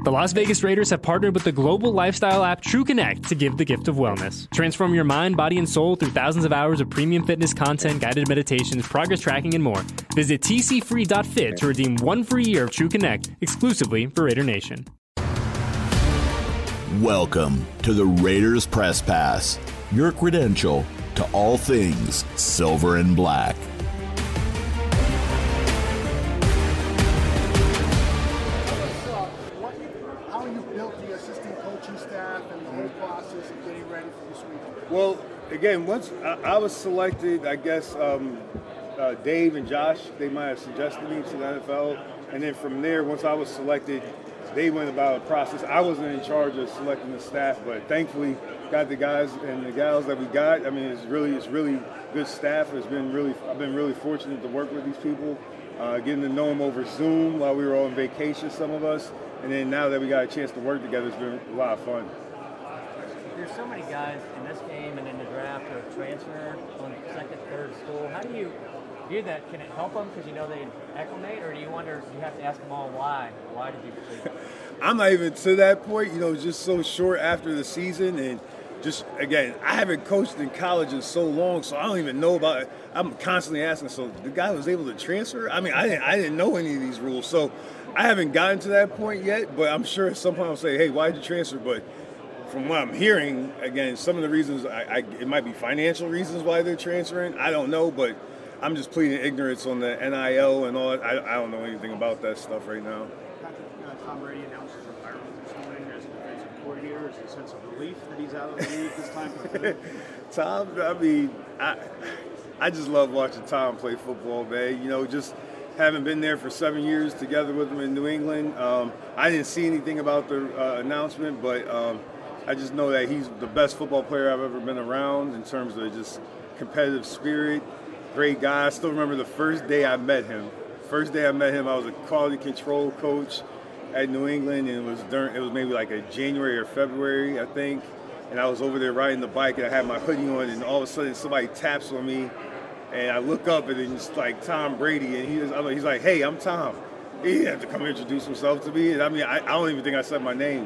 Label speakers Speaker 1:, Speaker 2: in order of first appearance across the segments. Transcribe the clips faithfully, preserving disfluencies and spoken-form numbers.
Speaker 1: The Las Vegas Raiders have partnered with the global lifestyle app TrueConnect to give the gift of wellness. Transform your mind, body, and soul through thousands of hours of premium fitness content, guided meditations, progress tracking, and more. Visit t c free dot fit to redeem one free year of TrueConnect exclusively for Raider Nation.
Speaker 2: Welcome to the Raiders Press Pass, your credential to all things silver and black.
Speaker 3: Well, again, once I, I was selected, I guess um, uh, Dave and Josh, they might have suggested me to the N F L. And then from there, once I was selected, they went about a process. I wasn't in charge of selecting the staff, but thankfully got the guys and the gals that we got. I mean, it's really, it's really good staff. It's been really, I've been really fortunate to work with these people, uh, getting to know them over Zoom while we were on vacation, some of us. And then now that we got a chance to work together, it's been a lot of fun.
Speaker 4: There's so many guys in this game and in the draft who have transferred on second, third school. How do you view that? Can it help them because you know they acclimate, or do you wonder, do you have to ask them all why? Why did you leave?
Speaker 3: I'm not even to that point, you know, just so short after the season. And just, again, I haven't coached in college in so long, so I don't even know about it. I'm constantly asking, so the guy was able to transfer? I mean, I didn't, I didn't know any of these rules. So I haven't gotten to that point yet, but I'm sure at some point I'll say, hey, why did you transfer? But from what I'm hearing, again, some of the reasons, I, I, it might be financial reasons why they're transferring. I don't know, but I'm just pleading ignorance on the N I L and all that. I, I don't know anything about that stuff right now.
Speaker 5: Patrick, uh, Tom Brady announced his retirement this morning as a defensive coordinator. Is there a sense of relief that he's out of the league this time for good?
Speaker 3: Tom, I mean, I, I just love watching Tom play football, man. You know, just having been there for seven years together with him in New England. Um, I didn't see anything about the uh, announcement, but um, I just know that he's the best football player I've ever been around in terms of just competitive spirit. Great guy. I still remember the first day I met him. First day I met him, I was a quality control coach at New England, and it was during, it was maybe like a January or February, I think. And I was over there riding the bike, and I had my hoodie on, and all of a sudden somebody taps on me, and I look up, and it's like Tom Brady, and he was, I'm like, he's like, "Hey, I'm Tom." He didn't have to come introduce himself to me. And I mean, I, I don't even think I said my name.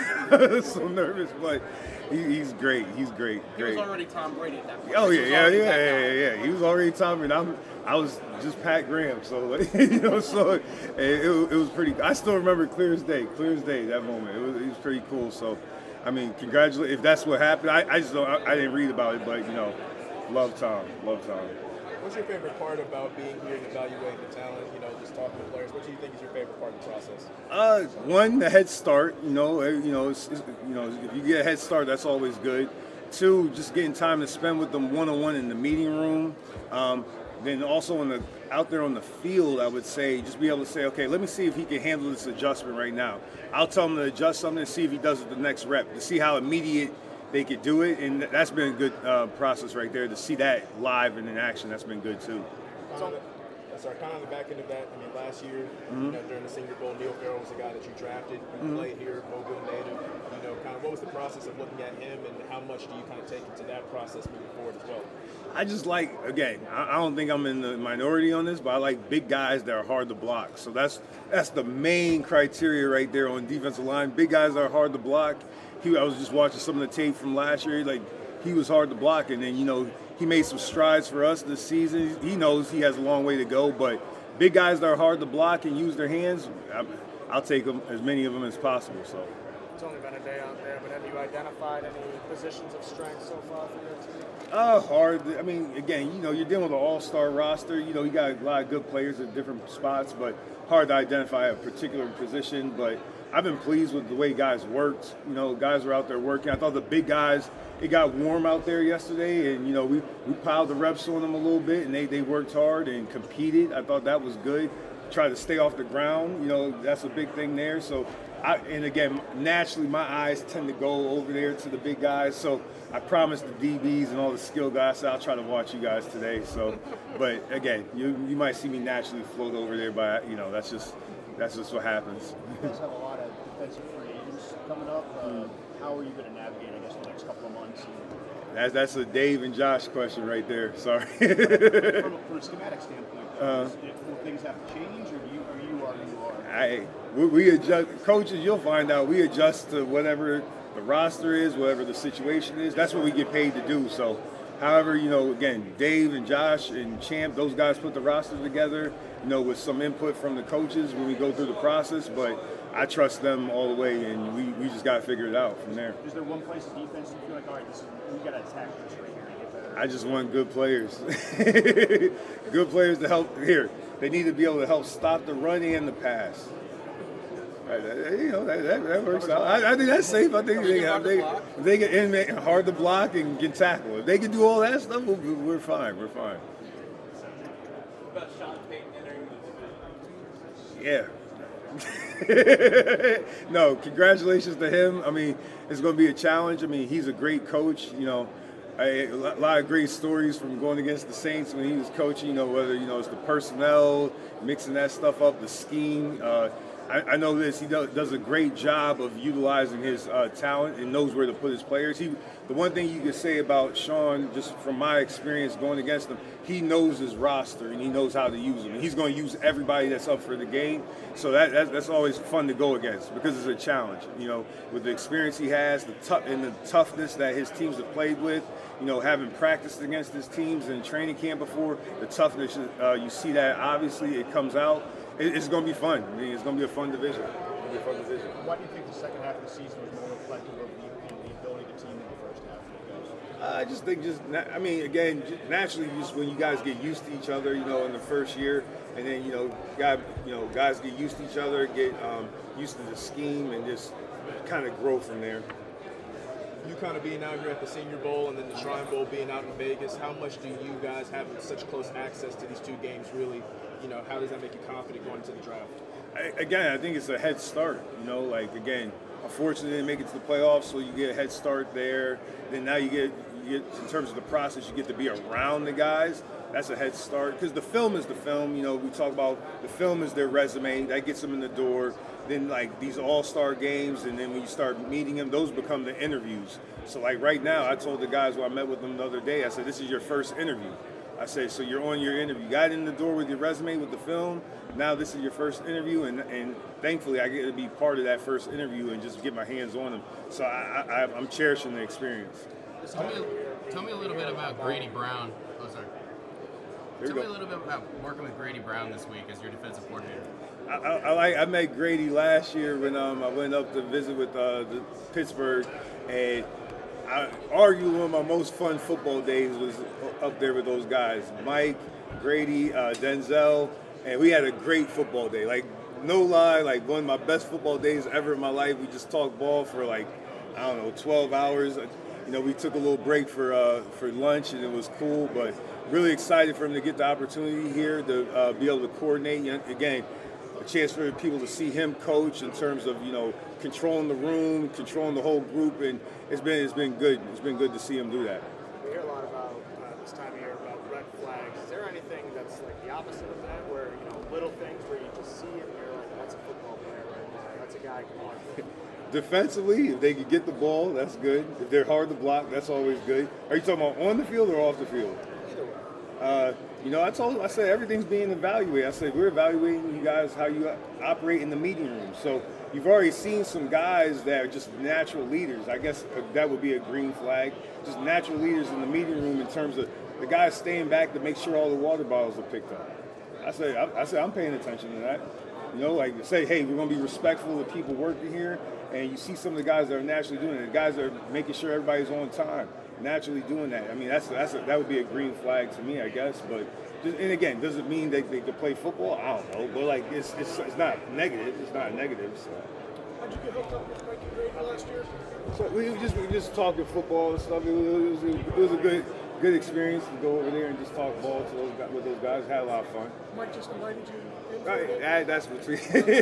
Speaker 3: I was so nervous, but he, he's great. He's great. Great.
Speaker 5: He was already Tom Brady at that point.
Speaker 3: Oh yeah, yeah, yeah, yeah, yeah, yeah. He was already Tom, and I'm, I was just Pat Graham. So you know, so it, it, it was pretty. I still remember clear as day, clear as day that moment. It was, it was pretty cool. So, I mean, congratulate if that's what happened. I, I just don't. I, I didn't read about it, but you know, love Tom, love Tom.
Speaker 6: What's your favorite part about being here and evaluating the talent, you know, just talking to players? What do you think is your favorite part of the process?
Speaker 3: Uh, one, the head start, you know, you know, it's, it's, you know, if you get a head start, that's always good. Two, just getting time to spend with them one-on-one in the meeting room. Um, then also in the, out there on the field, I would say, just be able to say, okay, let me see if he can handle this adjustment right now. I'll tell him to adjust something and see if he does it the next rep, to see how immediate they could do it, and that's been a good uh, process right there to see that live and in action. That's been good too.
Speaker 6: So, sorry, kind of on the back end of that, I mean, last year, mm-hmm. you know, during the Senior Bowl, Neil Farrell was the guy that you drafted. You mm-hmm. played here, Mobile native. You know, kind of what was the process of looking at him, and how much do you kind of take into that process moving forward as well?
Speaker 3: I just like, again, I don't think I'm in the minority on this, but I like big guys that are hard to block. So that's that's the main criteria right there on defensive line. Big guys that are hard to block. He, I was just watching some of the tape from last year. Like, he was hard to block, and then, you know, he made some strides for us this season. He knows he has a long way to go, but big guys that are hard to block and use their hands, I'll take them, as many of them as possible. So
Speaker 5: it's only been a day out there, but have you identified any positions of strength so far for your team?
Speaker 3: Uh, hard. I mean, again, you know, you're dealing with an all-star roster. You know, you got a lot of good players at different spots, but hard to identify a particular position. But I've been pleased with the way guys worked. You know, guys were out there working. I thought the big guys, it got warm out there yesterday, and, you know, we, we piled the reps on them a little bit, and they, they worked hard and competed. I thought that was good. Try to stay off the ground. You know, that's a big thing there. So, I, and again, naturally, my eyes tend to go over there to the big guys. So I promised the D Bs and all the skill guys, so I'll try to watch you guys today. So, but again, you you might see me naturally float over there, but, you know, that's just that's just what happens.
Speaker 5: You guys have a lot of defensive free agents coming up. Uh, mm. How are you going to navigate, I guess, the next couple of months?
Speaker 3: That's that's a Dave and Josh question right there. Sorry.
Speaker 5: from, a, from a schematic standpoint,
Speaker 3: uh,
Speaker 5: will things have to change, or do you, or you are you are?
Speaker 3: I we, we adjust. Coaches, you'll find out we adjust to whatever the roster is, whatever the situation is. That's what we get paid to do. So, however, you know, again, Dave and Josh and Champ, those guys put the roster together, you know, with some input from the coaches when we go through the process. But I trust them all the way, and we, we just got to figure it out from there.
Speaker 5: Is there one place in defense you feel like, all right, this is, we got to attack this right here and get better?
Speaker 3: I just want good players. Good players to help here. They need to be able to help stop the run and the pass. Right, you know, that, that, that works out. I, I think that's safe. I think they, they, they, they get in hard to block and get tackled. If they can do all that stuff, we're, we're fine. We're fine.
Speaker 6: What about Sean Payton entering the
Speaker 3: Yeah. No, congratulations to him. I mean, it's going to be a challenge. I mean, he's a great coach. You know, I, a lot of great stories from going against the Saints when he was coaching. You know, whether you know it's the personnel, mixing that stuff up, the scheme. Uh, I, I know this. He does, does a great job of utilizing his uh, talent and knows where to put his players. He, the one thing you could say about Sean, just from my experience going against him, he knows his roster and he knows how to use them. And he's going to use everybody that's up for the game. So that, that that's always fun to go against because it's a challenge. You know, with the experience he has, the tough and the toughness that his teams have played with. You know, having practiced against his teams in training camp before, the toughness, uh, you see that obviously it comes out. It's going to be fun. I mean, it's going to be a fun division. It's going to be a fun division.
Speaker 5: Why do you think the second half of the season was more reflective of the, the ability of the team in the first half?
Speaker 3: I just think just, I mean, again, naturally, just when you guys get used to each other, you know, in the first year, and then, you know, guys, you know, guys get used to each other, get um, used to the scheme, and just kind of grow from there.
Speaker 6: You kind of being out here at the Senior Bowl and then the Shrine Bowl being out in Vegas, how much do you guys have such close access to these two games really, you know, how does that make you confident going into the draft?
Speaker 3: I, again, I think it's a head start, you know, like, again, unfortunately, didn't make it to the playoffs, so you get a head start there. Then now you get, you get, in terms of the process, you get to be around the guys. That's a head start because the film is the film. You know, we talk about the film is their resume. That gets them in the door. Then, like, these all-star games, and then when you start meeting them, those become the interviews. So, like, right now, I told the guys when I met with them the other day, I said, this is your first interview. I said, so you're on your interview. You got in the door with your resume, with the film. Now this is your first interview, and, and thankfully I get to be part of that first interview and just get my hands on them. So I, I, I'm cherishing the experience.
Speaker 7: Tell me, tell me a little bit about Grady Brown. Oh, sorry.
Speaker 3: There
Speaker 7: Tell me a little bit about working with Grady Brown this week as your defensive coordinator.
Speaker 3: I, I, I like. I met Grady last year when um, I went up to visit with uh, the Pittsburgh, and I arguably one of my most fun football days was up there with those guys, Mike, Grady, uh, Denzel, and we had a great football day. Like, no lie, like one of my best football days ever in my life. We just talked ball for like, I don't know, twelve hours. You know, we took a little break for uh, for lunch, and it was cool, but really excited for him to get the opportunity here to uh, be able to coordinate. Again, a chance for people to see him coach in terms of, you know, controlling the room, controlling the whole group, and it's been it's been good. It's been good to see him do that.
Speaker 5: We hear a lot about uh, this time of year about red flags. Is there anything that's like the opposite of that, where, you know, little things where you just see it and you're like, that's a football player right there. That's a guy who can watch.
Speaker 3: Defensively, if they can get the ball, that's good. If they're hard to block, that's always good. Are you talking about on the field or off the field?
Speaker 5: Either way.
Speaker 3: Uh, you know, I told, I said everything's being evaluated. I said we're evaluating you guys how you operate in the meeting room. So you've already seen some guys that are just natural leaders. I guess that would be a green flag. Just natural leaders in the meeting room in terms of the guys staying back to make sure all the water bottles are picked up. I said, I, I said I'm paying attention to that. You know, like say, hey, we're going to be respectful of people working here. And you see some of the guys that are naturally doing it. The guys that are making sure everybody's on time, naturally doing that. I mean, that's that's a, that would be a green flag to me, I guess. But just, and again, does it mean they they can play football? I don't know. But like, it's it's, it's not negative. It's not negative. So.
Speaker 5: How'd you get hooked up with Mikey Grady last year?
Speaker 3: So we were just we were just talking football and stuff. It was, it was, a, it was a good good experience to go over there and just talk ball to those guys, with those guys. Had a lot of fun.
Speaker 5: Mike just invited you.
Speaker 3: Right, that, that's between.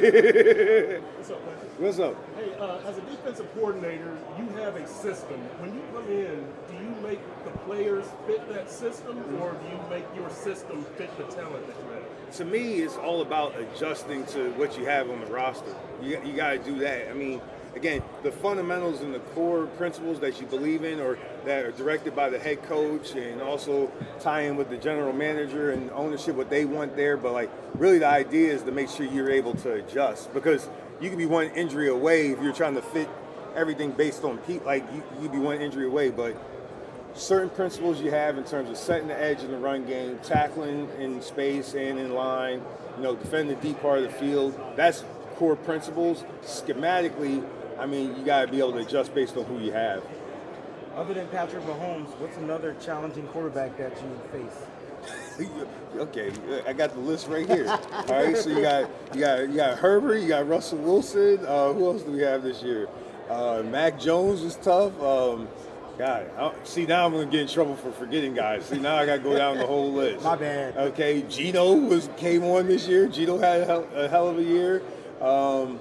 Speaker 8: What's up, man?
Speaker 3: What's up?
Speaker 8: Hey, uh, as a defensive coordinator, you have a system. When you come in, do you make the players fit that system, or do you make your system fit the talent that you have?
Speaker 3: To me, it's all about adjusting to what you have on the roster. You, you got to do that. I mean, again, the fundamentals and the core principles that you believe in or that are directed by the head coach and also tie in with the general manager and ownership, what they want there. But, like, really the idea is to make sure you're able to adjust, because you can be one injury away if you're trying to fit everything based on people. Like, you, you'd be one injury away, but certain principles you have in terms of setting the edge in the run game, tackling in space and in line, you know, defending the deep part of the field. That's core principles. Schematically, I mean, you got to be able to adjust based on who you have.
Speaker 9: Other than Patrick Mahomes, what's another challenging quarterback that you face?
Speaker 3: Okay, I got the list right here. All right, so you got you got you got Herbert, you got Russell Wilson. Uh, who else do we have this year? Uh, Mac Jones is tough. Um, God, I, see now I'm gonna get in trouble for forgetting guys. See now I got to go down the whole list.
Speaker 9: My bad.
Speaker 3: Okay, Geno was came on this year. Geno had a hell, a hell of a year. Um,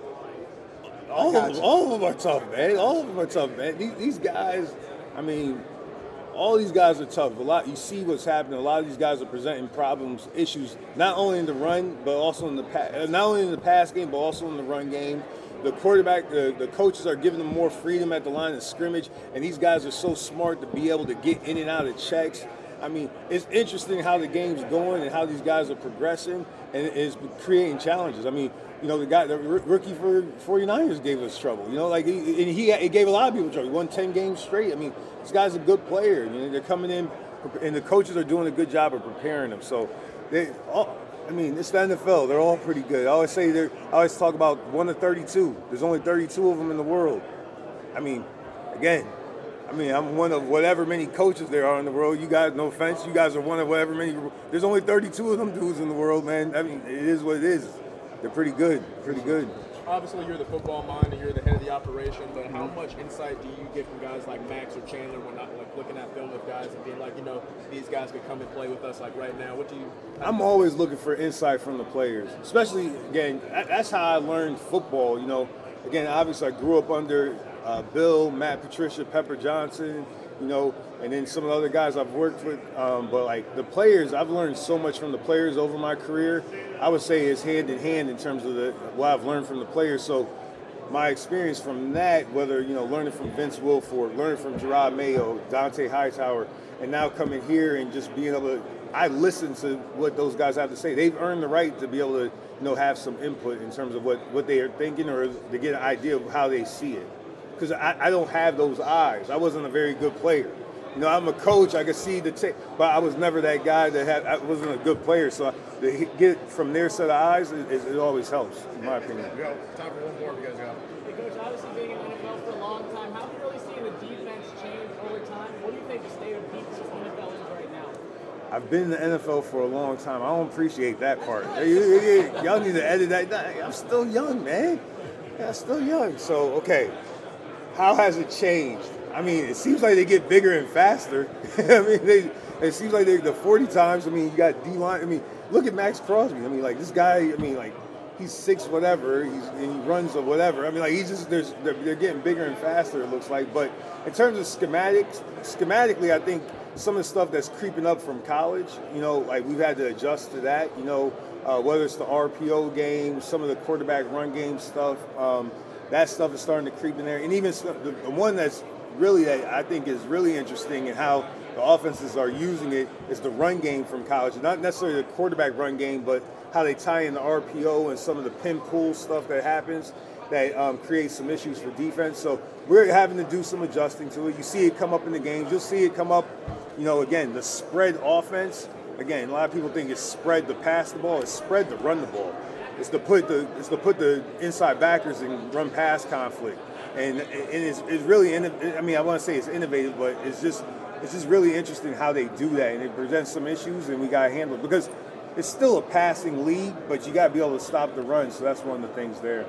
Speaker 3: all of them, all of them are tough, man. All of them are tough, man. These, these guys, I mean, all these guys are tough. A lot, you see what's happening. A lot of these guys are presenting problems, issues, not only in the run, but also in the pa- not only in the pass game, but also in the run game. The quarterback, the, the coaches are giving them more freedom at the line of scrimmage, and these guys are so smart to be able to get in and out of checks. I mean, it's interesting how the game's going and how these guys are progressing, and it's creating challenges. I mean, you know, the guy, the rookie for forty-niners gave us trouble. You know, like, he, and he, he gave a lot of people trouble. He won ten games straight. I mean, this guy's a good player. You know, they're coming in, and the coaches are doing a good job of preparing them. So, they all, I mean, it's the N F L. They're all pretty good. I always say they're. I always talk about one of thirty-two. There's only thirty-two of them in the world. I mean, again, I mean, I'm one of whatever many coaches there are in the world. You guys, no offense, you guys are one of whatever many. There's only thirty-two of them dudes in the world, man. I mean, it is what it is. They're pretty good, pretty good.
Speaker 6: Obviously, you're the football mind and you're the head of the operation, but how much insight do you get from guys like Max or Chandler when not like looking at film with guys and being like, you know, these guys could come and play with us like right now? What do you?
Speaker 3: I'm always looking for insight from the players, especially, again, that's how I learned football. You know, again, obviously I grew up under uh, Bill, Matt Patricia, Pepper Johnson, you know, and then some of the other guys I've worked with. Um, but, like, the players, I've learned so much from the players over my career. I would say it's hand in hand in terms of the what I've learned from the players. So my experience from that, whether, you know, learning from Vince Wilfork, learning from Gerard Mayo, Dante Hightower, and now coming here and just being able to, I listen to what those guys have to say. They've earned the right to be able to, you know, have some input in terms of what, what they are thinking or to get an idea of how they see it. Because I, I don't have those eyes. I wasn't a very good player. You know, I'm a coach. I could see the tape, but I was never that guy that had. I wasn't a good player. So to get from their set of eyes, it, it, it always helps, in my opinion.
Speaker 6: We got time for one more. If you guys got.
Speaker 5: Hey, Coach, obviously being in the N F L for a long time, how have you really seen the defense change over time? What do you think the state of defense in the N F L is right now?
Speaker 3: I've been in the N F L for a long time. I don't appreciate that part. Y'all need to edit that. I'm still young, man. Yeah, I'm still young. So, okay, how has it changed? I mean, it seems like they get bigger and faster. I mean, they, it seems like they the forty times. I mean, you got D-line. I mean, look at Max Crosby. I mean, like, this guy, I mean, like, he's six whatever, he's, and he runs or whatever. I mean, like, he's just, there's, they're, they're getting bigger and faster, it looks like. But in terms of schematics, schematically, I think some of the stuff that's creeping up from college, you know, like, we've had to adjust to that, you know, uh, whether it's the R P O game, some of the quarterback run game stuff, um, that stuff is starting to creep in there. And even the, the one that's really, that I think is really interesting and how the offenses are using it is the run game from college. Not necessarily the quarterback run game, but how they tie in the R P O and some of the pin pull stuff that happens that um, creates some issues for defense. So we're having to do some adjusting to it. You see it come up in the games. You'll see it come up, you know, again, the spread offense. Again, a lot of people think it's spread to pass the ball. It's spread to run the ball. It's to put the it's to put the inside backers in run pass conflict. And, and it's, it's really, I mean, I want to say it's innovative, but it's just it's just really interesting how they do that. And it presents some issues, and we got to handle it. Because it's still a passing league, but you got to be able to stop the run. So that's one of the things there.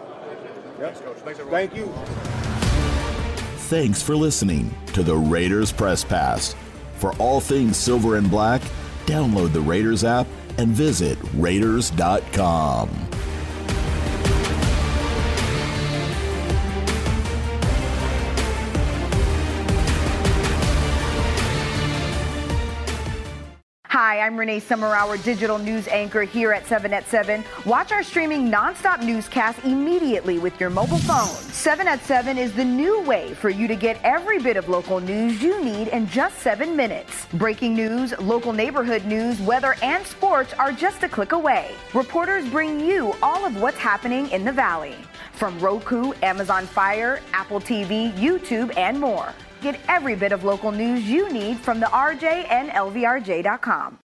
Speaker 3: Yep.
Speaker 6: Thanks, Coach. Thanks, everyone.
Speaker 3: Thank you.
Speaker 2: Thanks for listening to the Raiders Press Pass. For all things silver and black, download the Raiders app and visit Raiders dot com.
Speaker 10: Hi, Hi, I'm Renee Summerauer, digital news anchor here at seven at seven. Watch our streaming nonstop newscast immediately with your mobile phone. seven at seven is the new way for you to get every bit of local news you need in just seven minutes. Breaking news, local neighborhood news, weather, and sports are just a click away. Reporters bring you all of what's happening in the Valley. From Roku, Amazon Fire, Apple T V, YouTube, and more. Get every bit of local news you need from the R J and L V R J dot com.